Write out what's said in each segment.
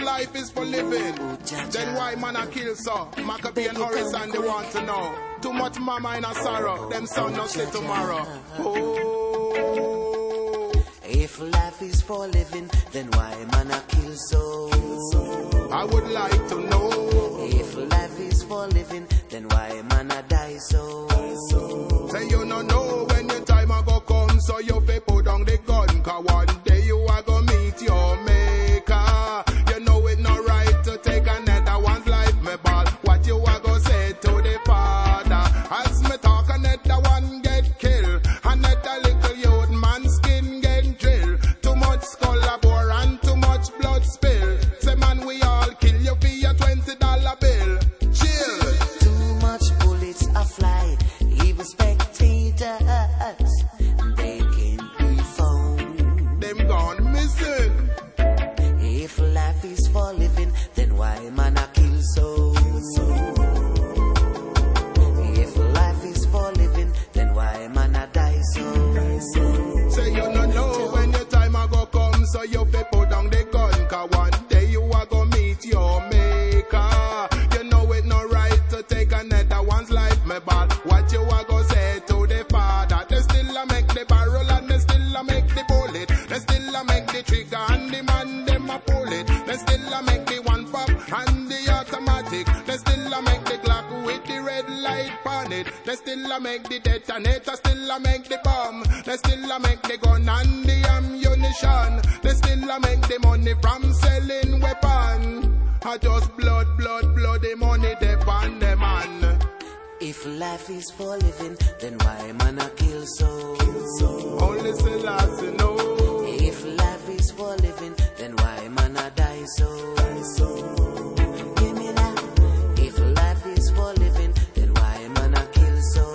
life is for living, then why man a kill so? Maccabee and Horizon they want to know. Too much mama in a sorrow, them son no see tomorrow. Oh. If life is for living, then why man a kill so? I would like to know. If life is for living, then why man a die so? Say you no know when your time a go come, so you fi put down the gun, 'cause one day you a go meet your maker. You know it not right to take another one's life, me ball. What you a go say to the father? As me talk, another one get killed, another little youth man skin get drilled. Too much skull bore and too much blood spill. Say man we all kill you for your $20 bill. Chill. Too much bullets a fly, even spectators, they can't be found. Them gone missing. If life is for living, then why man a kill so? If life is for living, then why man a die so? Say you no know when your time a go come, so you fi put down the gun, 'cause one day you a go meet your maker. You know it not right to take another one's life, me ball. What you a go say to the father? They still a make the barrel and they still a make the bullet. They still a make the trigger and the man them a pull it. They still a make the one pop and the automatic. They still a make the Glock with the red light on it. They still a make the detonator, still a make the bomb. They still a make the gun and the ammunition. They still a make the money from selling weapon. I just blood, the money they on the man. If life is for living, then why man a kill so? Only Selassie know. If life is for living, then why man a die so? Give me that. If life is for living, then why man a kill so?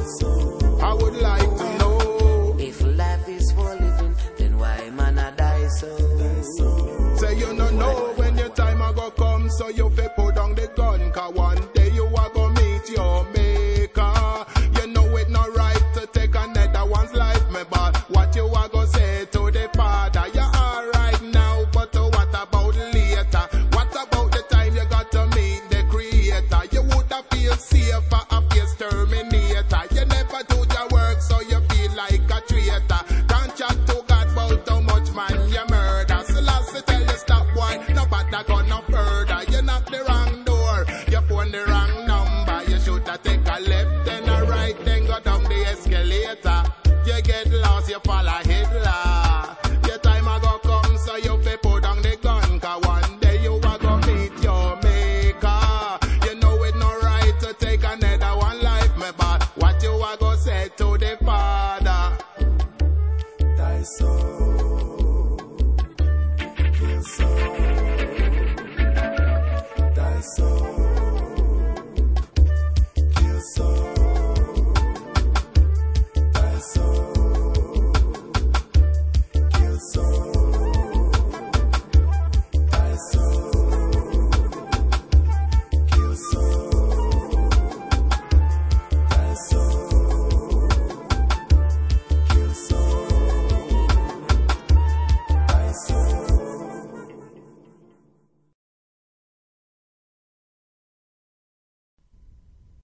I would like to know. If life is for living, then why man a die so? Say you no know when your time a go come, so you fi put down the gun, 'cause one day you a go meet your maker. You know it not right to take another one's life, me but what you a go say to the father? You're alright now, but what about later? What about the time you got to meet the creator? You woulda feel safer up your terminator. You never do your work, so you feel like a traitor. Can't chat to God about how much man you murder. So last to tell you stop, boy, nobody gonna further. You knock the wrong door, you phone the wrong number. You shoulda take a left then a right, then go down the escalator. You get lost, you fall a Hitler. Your time a go come, so you fi put down the gun, 'cause one day you a go meet your maker. You know it not right to take another one life, me but what you a go say to the father? Die so.